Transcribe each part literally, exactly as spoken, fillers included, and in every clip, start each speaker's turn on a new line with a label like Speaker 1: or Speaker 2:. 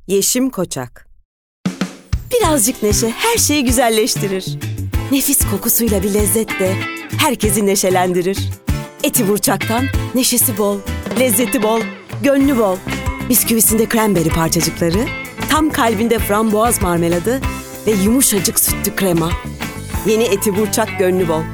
Speaker 1: Yeşim Koçak. Birazcık neşe her şeyi güzelleştirir. Nefis kokusuyla bir lezzet de herkesi neşelendirir. Eti burçaktan neşesi bol, lezzeti bol, gönlü bol. Bisküvisinde kremberi parçacıkları, tam kalbinde frambuaz marmeladı ve yumuşacık sütlü krema. Yeni Eti Burçak gönlü bol.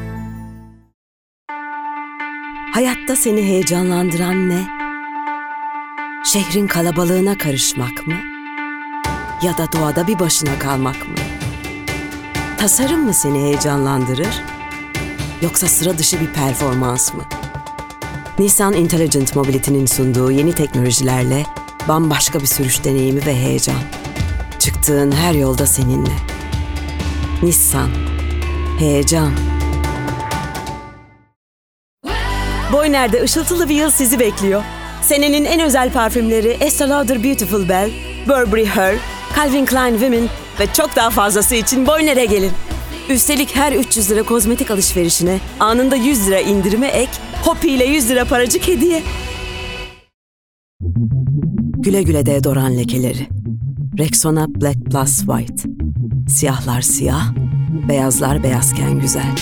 Speaker 1: Hayatta seni heyecanlandıran ne? Şehrin kalabalığına karışmak mı? Ya da doğada bir başına kalmak mı? Tasarım mı seni heyecanlandırır? Yoksa sıra dışı bir performans mı? Nissan Intelligent Mobility'nin sunduğu yeni teknolojilerle bambaşka bir sürüş deneyimi ve heyecan. Çıktığın her yolda seninle. Nissan. Heyecan. Boyner'de ışıltılı bir yıl sizi bekliyor. Senenin en özel parfümleri Estée Lauder Beautiful Belle, Burberry Her, Calvin Klein Women ve çok daha fazlası için Boyner'e gelin. Üstelik her üç yüz lira kozmetik alışverişine anında yüz lira indirime ek, Hopi ile yüz lira paracık hediye. Güle güle deodoran lekeleri. Rexona Black Plus White. Siyahlar siyah, beyazlar beyazken güzel.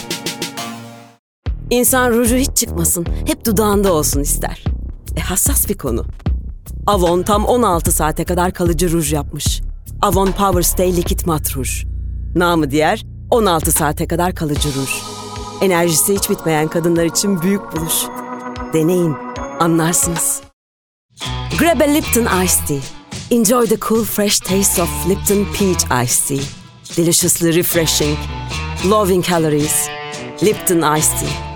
Speaker 1: İnsan ruju hiç çıkmasın, hep dudağında olsun ister. E, hassas bir konu. Avon tam on altı saate kadar kalıcı ruj yapmış. Avon Power Stay Liquid Matte Ruj. Namı diğer on altı saate kadar kalıcı ruj. Enerjisi hiç bitmeyen kadınlar için büyük buluş. Deneyin, anlarsınız. Grab a Lipton Iced Tea. Enjoy the cool fresh taste of Lipton Peach Iced Tea. Deliciously refreshing. Low in calories. Lipton Iced Tea.